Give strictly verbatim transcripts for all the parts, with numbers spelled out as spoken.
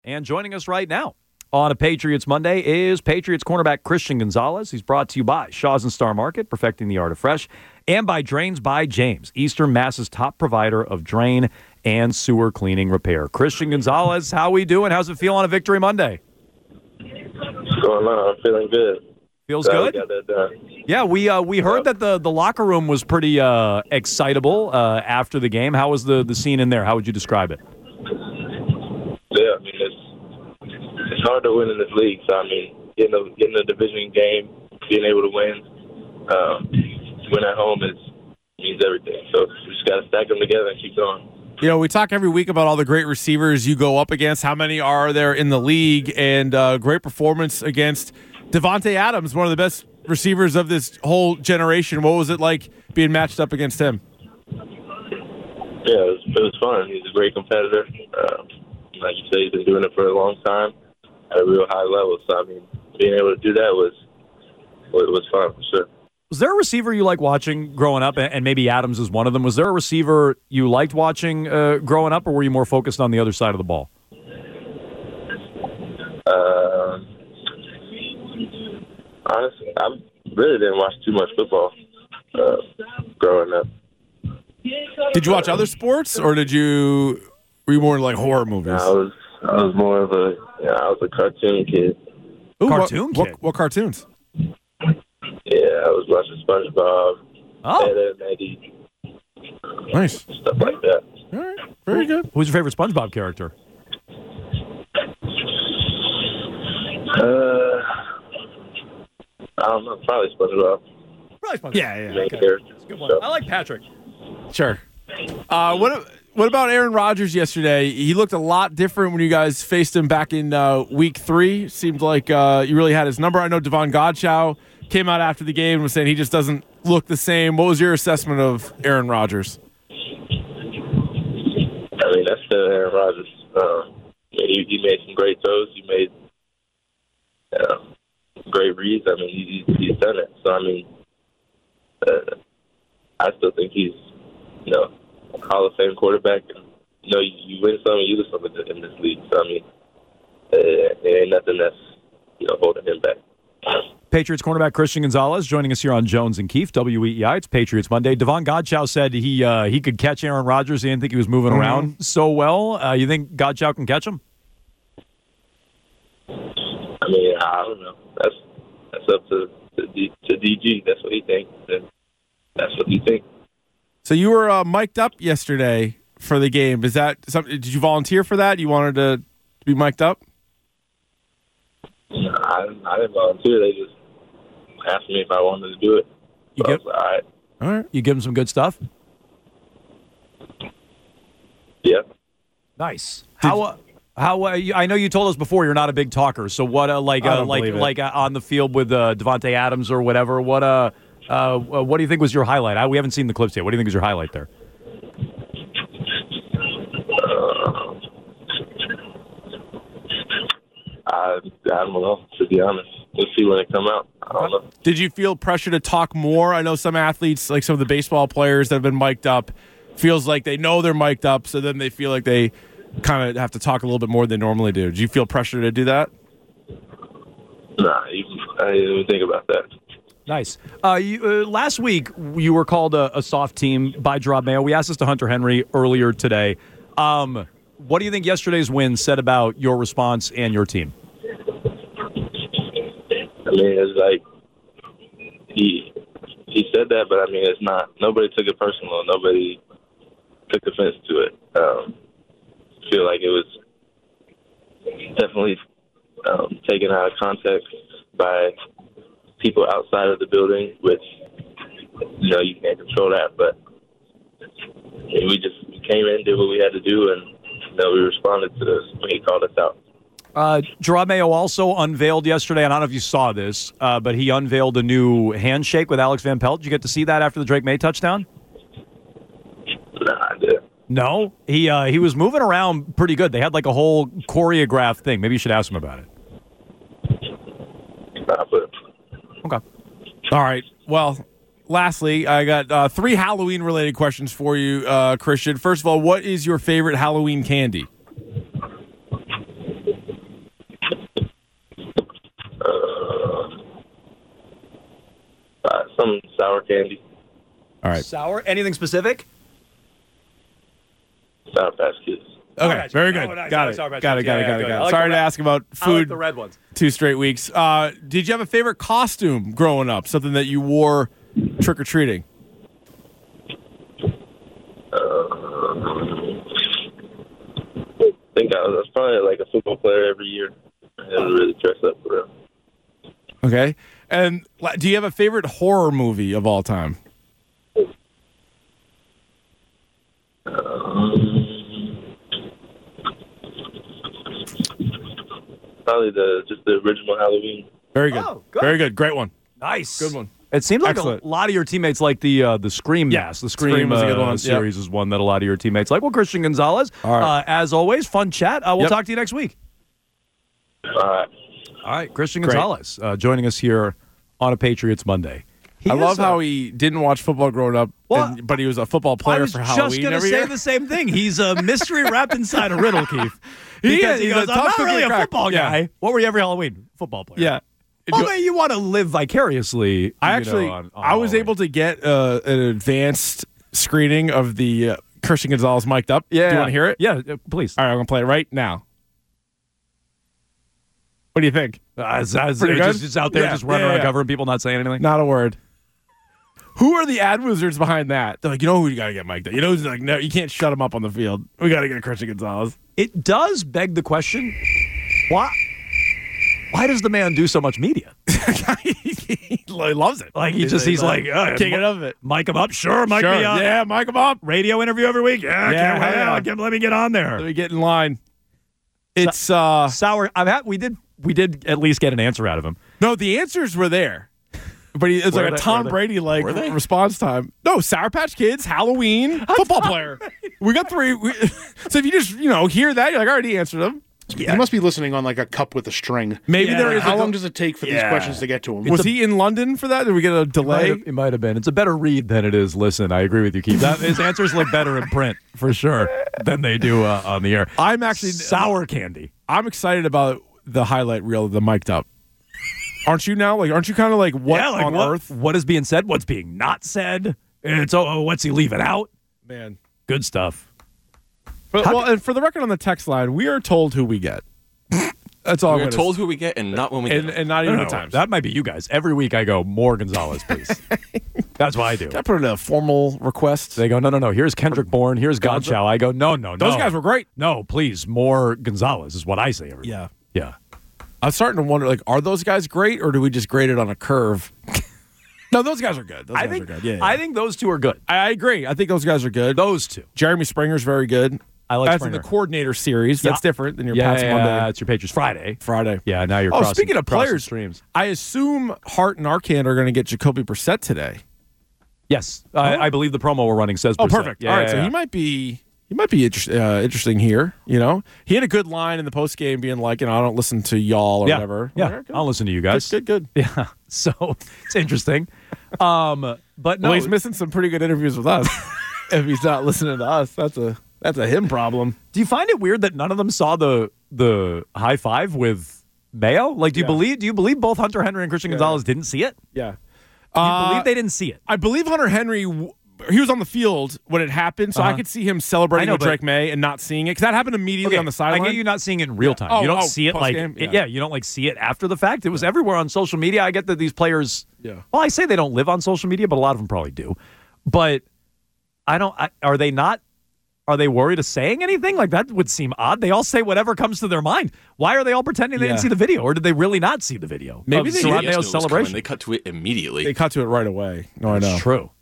And joining us right now on a Patriots Monday is Patriots cornerback Christian Gonzalez. He's brought to you by Shaw's and Star Market, perfecting the art of fresh, and by Drains by James, Eastern Mass's top provider of drain and sewer cleaning repair. Christian Gonzalez, how we doing? How's it feel on a Victory Monday? What's going on? I'm feeling good. Feels Glad good? we got that done. Yeah, we uh, we heard that the, the locker room was pretty uh, excitable uh, after the game. How was the, the scene in there? How would you describe it? Yeah, I mean, it's it's hard to win in this league. So, I mean, getting a, getting a division game, being able to win, um, win at home is means everything. So we just got to stack them together and keep going. You know, we talk every week about all the great receivers you go up against. How many are there in the league? And uh, great performance against Davante Adams, one of the best receivers of this whole generation. What was it like being matched up against him? Yeah, it was, it was fun. He's a great competitor. Um, like you said, he's been doing it for a long time at a real high level. So, I mean, being able to do that was was fun for sure. Was there a receiver you like watching growing up, and maybe Adams is one of them? Was there a receiver you liked watching uh, growing up, or were you more focused on the other side of the ball? Uh, honestly, I really didn't watch too much football uh, growing up. Did you watch other sports, or did you were you more like horror movies? I was I was more of a you know, I was a cartoon kid. Ooh, Cartoon what, kid? What, what cartoons? Yeah, I was watching SpongeBob, Oh. Ed, Ed, and Eddie, Nice. stuff like that. All right. Very good. Who's your favorite SpongeBob character? Uh, I don't know, probably SpongeBob. Probably SpongeBob. Yeah, yeah. Main Okay. character. Good one. So, I like Patrick. Sure. Uh, what what about Aaron Rodgers yesterday? He looked a lot different when you guys faced him back in uh, week three. Seemed like uh, you really had his number. I know Devon Godchow came out after the game and was saying he just doesn't look the same. What was your assessment of Aaron Rodgers? I mean, that's still Aaron Rodgers. Uh, he, he made some great throws. He made uh, great reads. I mean, he, he's done it. So, I mean, uh, I still think he's, you know, a Hall of Fame quarterback. And, you know, you, you win some and you lose some in this league. So, I mean, uh, there ain't nothing that's, you know, holding him back. Patriots cornerback Christian Gonzalez joining us here on Jones and Keefe, W E E I. It's Patriots Monday. Devon Godchow said he uh, he could catch Aaron Rodgers. He didn't think he was moving Mm-hmm. around so well. Uh, you think Godchow can catch him? I mean, I don't know. That's that's up to to, D, to D G. That's what he thinks, and that's what he thinks. So you were uh, mic'd up yesterday for the game. Is that something? Did you volunteer for that? You wanted to be mic'd up? I, I didn't volunteer. They just asked me if I wanted to do it. You So I get- was like, all right. All right. You give him some good stuff? Yeah. Nice. How uh, how uh, you, I know you told us before you're not a big talker. So what uh, like I uh, don't like believe it. like uh, on the field with uh, Davante Adams or whatever? What uh, uh what do you think was your highlight? I, we haven't seen the clips yet. What do you think was your highlight there? Uh, I, I don't know, to be honest. We'll see when it come out. I don't know. Did you feel pressure to talk more? I know some athletes, like some of the baseball players that have been mic'd up, feels like they know they're mic'd up, so then they feel like they kind of have to talk a little bit more than they normally do. Did you feel pressure to do that? Nah, you, I didn't even think about that. Nice. Uh, you, uh, last week, you were called a, a soft team by Gerard Mayo. We asked this to Hunter Henry earlier today. Um, what do you think yesterday's win said about your response and your team? I mean, it's like he he said that, but I mean, it's not. Nobody took it personal. Nobody took offense to it. Um, I feel like it was definitely um, taken out of context by people outside of the building, which, you know, you can't control that. But I mean, we just came in, did what we had to do, and, you know, we responded to this when he called us out. Uh, Gerard Mayo also unveiled yesterday, and I don't know if you saw this, uh, but he unveiled a new handshake with Alex Van Pelt. Did you get to see that after the Drake May touchdown? Nah, I did. No? He uh, he was moving around pretty good. They had like a whole choreographed thing. Maybe you should ask him about it. Nah, but Okay. All right. Well, lastly, I got uh, three Halloween-related questions for you, uh, Christian. First of all, what is your favorite Halloween candy? sour candy. All right. Sour? Anything specific? Sour Patch Kids. Okay, Patch very Kids. good. Oh, nice. Got I like it. Sour Patch Got it. Kids. Got it. Yeah, Got yeah, it. good. Got I it. like Sorry the to red- ask about I like food. the red ones. Two straight weeks. Uh, did you have a favorite costume growing up? Something that you wore trick or treating? Uh, I think I was, I was probably like a football player every year. I didn't really dress up for real. Okay. And la- do you have a favorite horror movie of all time? Um, probably the just the original Halloween. Very good. Oh, good. Very good. Great one. Nice. Good one. It seems like Excellent. a lot of your teammates like the uh, the Scream Yeah. mask. The Scream, Scream was a good uh, one. Yep. series is one that a lot of your teammates like. Well, Christian Gonzalez, All right. uh, as always, fun chat. Uh, we'll Yep. talk to you next week. All right. All right, Christian Great. Gonzalez uh, joining us here on a Patriots Monday. He I is, love uh, how he didn't watch football growing up, Well, and, but he was a football I player was for just Halloween going to every say year. the same thing. He's a mystery wrapped inside a riddle, Keith. He Because is. he He's goes, a I'm tough not cookie really to a crack." football Yeah. guy. What were you every Halloween? Football player. Yeah. Well, man, you want to live vicariously. I you actually, know, on, on I was Halloween. able to get uh, an advanced screening of the uh, Christian Gonzalez mic'd up. Yeah. Do you want to hear it? Yeah, uh, please. All right, I'm going to play it right now. What do you think? Uh, it's, it's, Pretty it's good? just, just out there, Yeah, just running yeah, around yeah. covering people, not saying anything. Not a word. Who are the ad wizards behind that? They're like, you know who you got to get mic'd up. You know who's like, no, you can't shut him up on the field. We got to get Christian Gonzalez. It does beg the question: why? Why does the man do so much media? He loves it. Like he just he's like, uh, king of it. mic him up, sure, mic Sure. me up. Yeah, mic him up. Radio interview every week. Yeah, Yeah, can't wait. hell yeah. I'll get- let me get on there. Let me get in line. It's uh Sour. I've had. We did. We did at least get an answer out of him. no, the answers were there. But he, it's Were like a they- Tom were they- Brady like were they? response time. No, Sour Patch Kids, Halloween, football player. We got three. We, so if you just you know hear that, you're like, I already answered them. He must be listening on like a cup with a string. Maybe Yeah. there is. How a, long does it take for these Yeah. questions to get to him? was he in London for that? Did we get a Might delay? have- It might have been. It's a better read than it is listen. I agree with you, Keith. That, his answers look better in print for sure than they do uh, on the air. I'm actually Sour candy. I'm excited about the highlight reel of the mic'd up. Aren't you now? Like, aren't you kind of like what yeah, like on what, earth? What is being said? What's being not said? It's oh, oh, what's he leaving out? Man. Good stuff. But, well, and for the record on the text line, we are told who we get. That's all. We're I'm told who we get and not when we and, get. and not No, even no, the times. that might be you guys. Every week I go, more Gonzalez, please. That's what I do. I put in a formal request. They go, no, no, no. Here's Kendrick Bourne. Here's Godchow. I go, no, no, no. Those guys were great. No, please, more Gonzalez is what I say every Yeah. week. Yeah. I'm starting to wonder, like, are those guys great, or do we just grade it on a curve? No, those guys are good. Those I guys think, are good. Yeah, yeah. I think those two are good. I, I agree. I think those guys are good. Those two. Jeremy Springer's very good. I like That's Springer. in the coordinator series. That's Yeah. different than your Yeah, Pats yeah, Monday, it's your Patriots Friday. Friday. Yeah, now you're Oh, crossing, speaking of crossing players, streams. I assume Hart and Arcand are going to get Jacoby Brissett today. Yes, I, I believe the promo we're running says Oh, Brissett. perfect. Yeah, All right, yeah, so yeah. he might be he might be inter- uh, interesting here. You know, he had a good line in the post game, being like, "You know, I don't listen to y'all or yeah. whatever." Yeah, All right, good. I'll listen to you guys. Good, good. Yeah, so it's interesting. Um, but no, Well, he's missing some pretty good interviews with us. If he's not listening to us, that's a that's a him problem. do you find it weird that none of them saw the the high five with Mayo? Like, do you Yeah. believe do you believe both Hunter Henry and Christian Gonzalez didn't see it? Yeah, Do you Uh, believe they didn't see it? I believe Hunter Henry. w- He was on the field when it happened, so I Uh-huh. could see him celebrating I know, with but- Drake May and not seeing it because that happened immediately on the sideline. I get you not seeing it in real time. Oh, you don't oh, see it like post-game? it- Yeah. yeah, you don't like see it after the fact. It was everywhere on social media. I get that these players. Yeah. Well, I say they don't live on social media, but a lot of them probably do. But I don't. I, are they not? Are they worried of saying anything? Like that would seem odd. They all say whatever comes to their mind. Why are they all pretending they Yeah. didn't see the video, or did they really not see the video? Maybe of they Gerard did. Yes, Mayo's no, it was coming. celebration. They cut to it immediately. They cut to it right away. No, I know. It's true.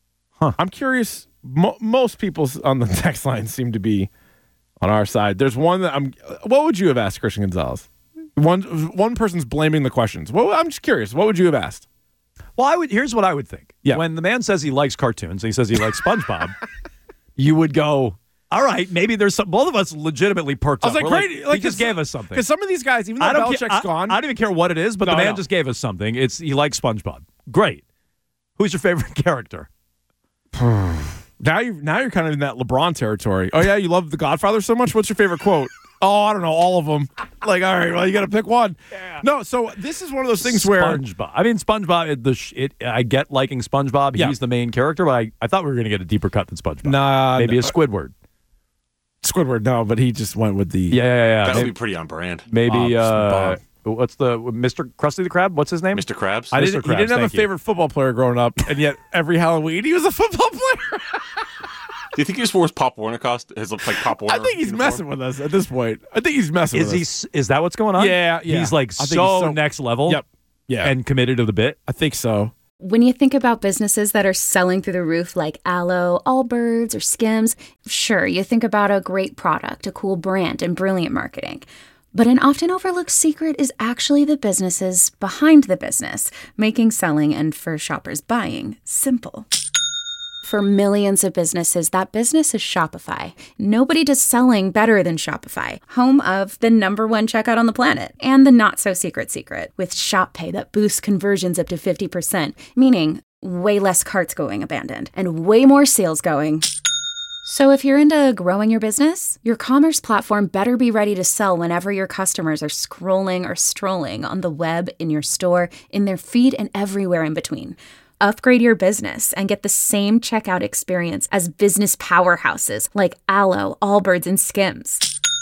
I'm curious. Mo- most people on the text line seem to be on our side. There's one that I'm. What would you have asked Christian Gonzalez? One one person's blaming the questions. Well, I'm just curious. What would you have asked? Well, I would. Here's what I would think. Yeah. When the man says he likes cartoons, and he says he likes SpongeBob, you would go, all right, maybe there's some. Both of us legitimately perked I was up. like, We're great. he just gave us something. Because some of these guys, even though I don't, Belichick's care, I, gone, I don't even care what it is, but No, the I man know. just gave us something. It's he likes SpongeBob. Great. Who's your favorite character? now you now you're kind of in that LeBron territory. Oh yeah, you love The Godfather so much. What's your favorite quote? Oh, I don't know, all of them. Like, all right, well, you got to pick one. Yeah. No, so this is one of those things where SpongeBob. I mean, SpongeBob. It, the sh- it, I get liking SpongeBob. Yeah. He's the main character, but I, I thought we were going to get a deeper cut than SpongeBob. Nah, maybe no. a Squidward. Squidward, no, but he just went with the Yeah, yeah, yeah. That'll Maybe, be pretty on brand. maybe Bob. uh, what's the Mister Krusty the Krab? What's his name? Mister Krabs. I Mister didn't, he Krabs, didn't have a thank you. favorite football player growing up, and yet every Halloween he was a football player. Do you think he just wears Pop Warner costume? His like Pop Warner. I think he's uniform? messing with us at this point. I think he's messing Is with he? us. s- Is that what's going on? Yeah, yeah. He's like I think so, he's so- next level. Yep. Yeah. And committed to the bit. I think so. When you think about businesses that are selling through the roof like Aloe, Allbirds, or Skims, sure, you think about a great product, a cool brand, and brilliant marketing. But an often overlooked secret is actually the businesses behind the business, making selling and for shoppers buying simple. For millions of businesses, that business is Shopify. Nobody does selling better than Shopify, home of the number one checkout on the planet and the not-so-secret secret with Shop Pay that boosts conversions up to fifty percent, meaning way less carts going abandoned and way more sales going. So if you're into growing your business, your commerce platform better be ready to sell whenever your customers are scrolling or strolling on the web, in your store, in their feed, and everywhere in between. Upgrade your business and get the same checkout experience as business powerhouses like Aloe, Allbirds, and Skims.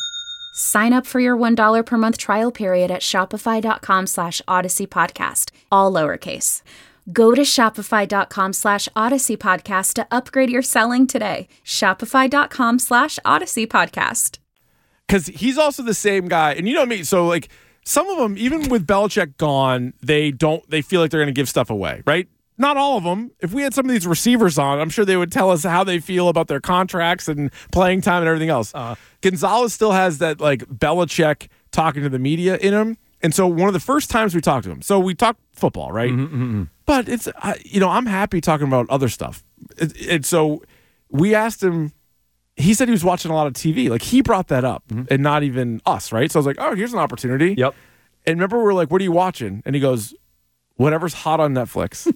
Sign up for your one dollar per month trial period at shopify.com slash Odyssey Podcast, all lowercase. Go to shopify.com slash Odyssey Podcast to upgrade your selling today. Shopify.com slash Odyssey Podcast. Because he's also the same guy. And you know me, so like some of them, even with Belichick gone, they don't, they feel like they're going to give stuff away, right? Not all of them. If we had some of these receivers on, I'm sure they would tell us how they feel about their contracts and playing time and everything else. Uh, Gonzalez still has that like Belichick talking to the media in him. And so one of the first times we talked to him, so we talked football, right? Mm-hmm, mm-hmm. But it's, uh, you know, I'm happy talking about other stuff. And it, it, so we asked him, he said he was watching a lot of T V. Like he brought that up mm-hmm. and not even us, right? So I was like, oh, here's an opportunity. Yep. And remember, we were like, what are you watching? And he goes, whatever's hot on Netflix.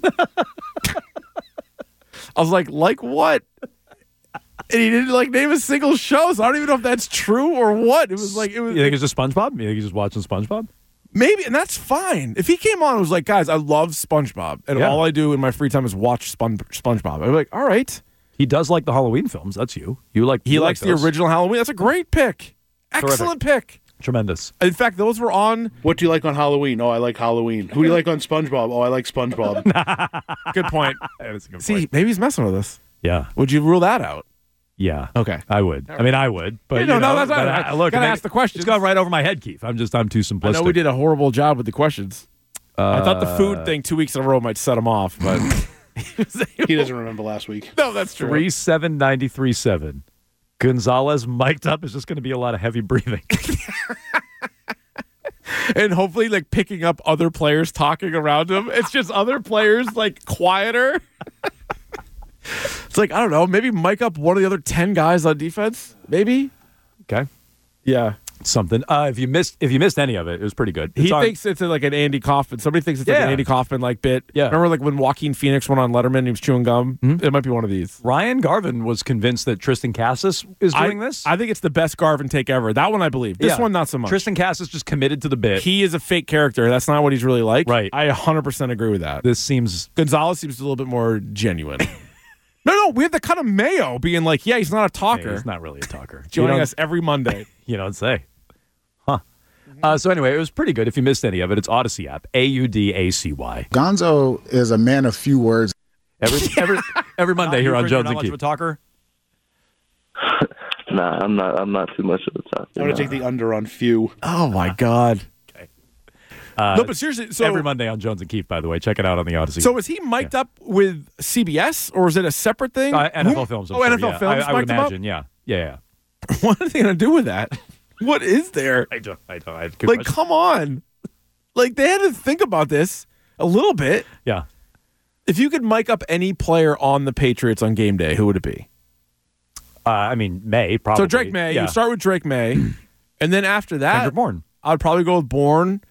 I was like, like what? And he didn't like name a single show, so I don't even know if that's true or what. It was like it was. You think it's just SpongeBob? You think he's just watching SpongeBob? Maybe, and that's fine. If he came on and was like, guys, I love SpongeBob, and Yeah. all I do in my free time is watch Spon- SpongeBob, I'd be like, all right. He does like the Halloween films. That's you. You like. He you likes like the those. original Halloween. That's a great pick. Excellent pick. Tremendous. In fact, those were on. What do you like on Halloween? Oh, I like Halloween. Who do you like on SpongeBob? Oh, I like SpongeBob. Good point. That's a good See, point. maybe he's messing with us. Yeah. Would you rule that out? Yeah. Okay. I would. I mean, I would. But Yeah, you no, know, no, that's but all right. I, look, Gotta I mean, ask the questions. It's gone right over my head, Keith. I'm just. I'm too simplistic. I know we did a horrible job with the questions. Uh, I thought the food thing two weeks in a row might set him off, but He doesn't remember last week. no, that's true. Three seven ninety three seven. Gonzalez mic'd up is just going to be a lot of heavy breathing. And hopefully, like picking up other players talking around him. It's just other players like quieter. It's like I don't know. Maybe mic up one of the other ten guys on defense. Maybe. Okay. Yeah. Something. Uh, if you missed, if you missed any of it, it was pretty good. It's He on- thinks it's like an Andy Kaufman. Somebody thinks it's like Yeah. an Andy Kaufman like bit. Yeah. Remember like when Joaquin Phoenix went on Letterman and he was chewing gum? It might be one of these. Ryan Garvin was convinced that Tristan Cassis is doing I, this. I think it's the best Garvin take ever. That one I believe. This Yeah. one not so much. Tristan Cassis just committed to the bit. He is a fake character. That's not what he's really like. Right. I one hundred percent agree with that. this seems Gonzalez seems a little bit more genuine. no, no, we had the cut of Mayo being like, yeah, he's not a talker. yeah, he's not really a talker. you Joining don't, us every Monday. you don't say. Huh. Uh, so anyway, it was pretty good. If you missed any of it, it's Odyssey app. A U D A C Y. Gonzo is a man of few words. Every every every Monday here on Jones and not Keith. much of a talker. Nah, I'm not. I'm not too much of a talker. I'm going to take the under on few. Oh my God. Uh, no, but seriously, so every Monday on Jones and Keith, by the way. Check it out on the Odyssey. So is he mic'd up with C B S or is it a separate thing? uh, N F L Who- Films. I'm Oh, sure, N F L yeah. Films. I, I would mic'd him up? imagine. Yeah. Yeah. Yeah. What are they going to do with that? What is there? I don't. I don't. I good Like, question. come on. Like, they had to think about this a little bit. Yeah. If you could mic up any player on the Patriots on game day, who would it be? Uh, I mean, May probably. So Drake May. Yeah. You start with Drake May. And then after that, Kendrick Bourne. I'd probably go with Bourne.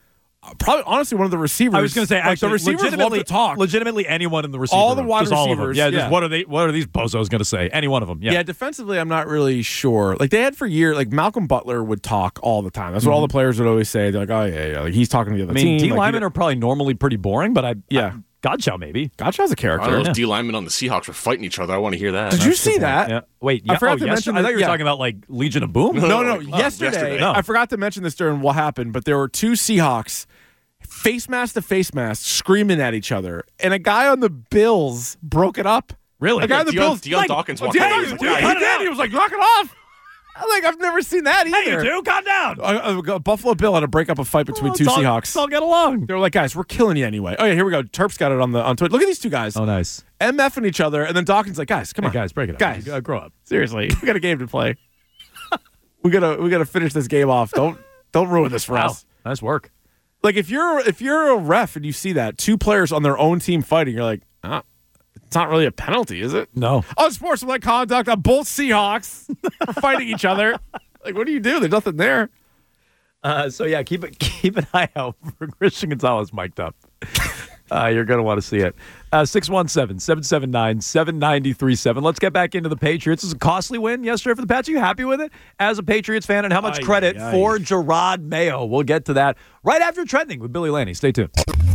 Probably, honestly, one of the receivers. I was going to say, like, actually, the receivers love legitimately, to talk. legitimately anyone in the receiver All the room, wide just all of them. receivers, Yeah, yeah. just what are they? What are these bozos going to say? Any one of them. Yeah. Yeah, defensively, I'm not really sure. Like, they had for years, like, Malcolm Butler would talk all the time. That's what mm-hmm. all the players would always say. They're like, oh, yeah, yeah. Like, he's talking to the other I mean, team. D like, linemen are probably normally pretty boring, but I, yeah. I, Godchow maybe. Godchow's a character. I don't know yeah. if D linemen on the Seahawks were fighting each other. I want to hear that. Did you see that? Yeah. Wait, I yeah, forgot oh, to yesterday? mention I thought you were yeah. talking about, like, Legion of Boom? No, no, no. Oh, yesterday, yesterday. No. I forgot to mention this during what happened, but there were two Seahawks face mask to face mask screaming at each other, and a guy on the Bills broke it up. Really? A guy Yeah, on the Deion- Bills. Deion like, Dawkins oh, walked Deion- over. He was like, yeah, "Cut he it did. He was like, knock it off. I'm like, I've never seen that either. Hey, you two, calm down. A, a, a Buffalo Bill had to break up a fight between Oh, two let's all- Seahawks. Let's all get along. They were like, guys, we're killing you anyway. Oh, yeah, here we go. Terp's got it on the on Twitter. Look at these two guys. Oh, nice. MFing each other, and then Dawkins like, guys, come Hey, on. guys, break it up. Guys. Uh, grow up. Seriously, we got a game to play. we gotta we gotta finish this game off. Don't don't ruin this for Wow. us. Nice work. Like if you're if you're a ref and you see that two players on their own team fighting, you're like, ah, it's not really a penalty, is it? No. Unsportsmanlike conduct on both Seahawks for fighting each other. Like, what do you do? There's nothing there. Uh, so, yeah, keep it keep an eye out for Christian Gonzalez mic'd up. Uh, you're going to want to see it. Uh, six one seven, seven seven nine, seven nine three seven. Let's get back into the Patriots. This is a costly win yesterday for the Pats. Are you happy with it as a Patriots fan? And how much Aye, credit aye, aye. for Gerard Mayo? We'll get to that right after Trending with Billy Laney. Stay tuned.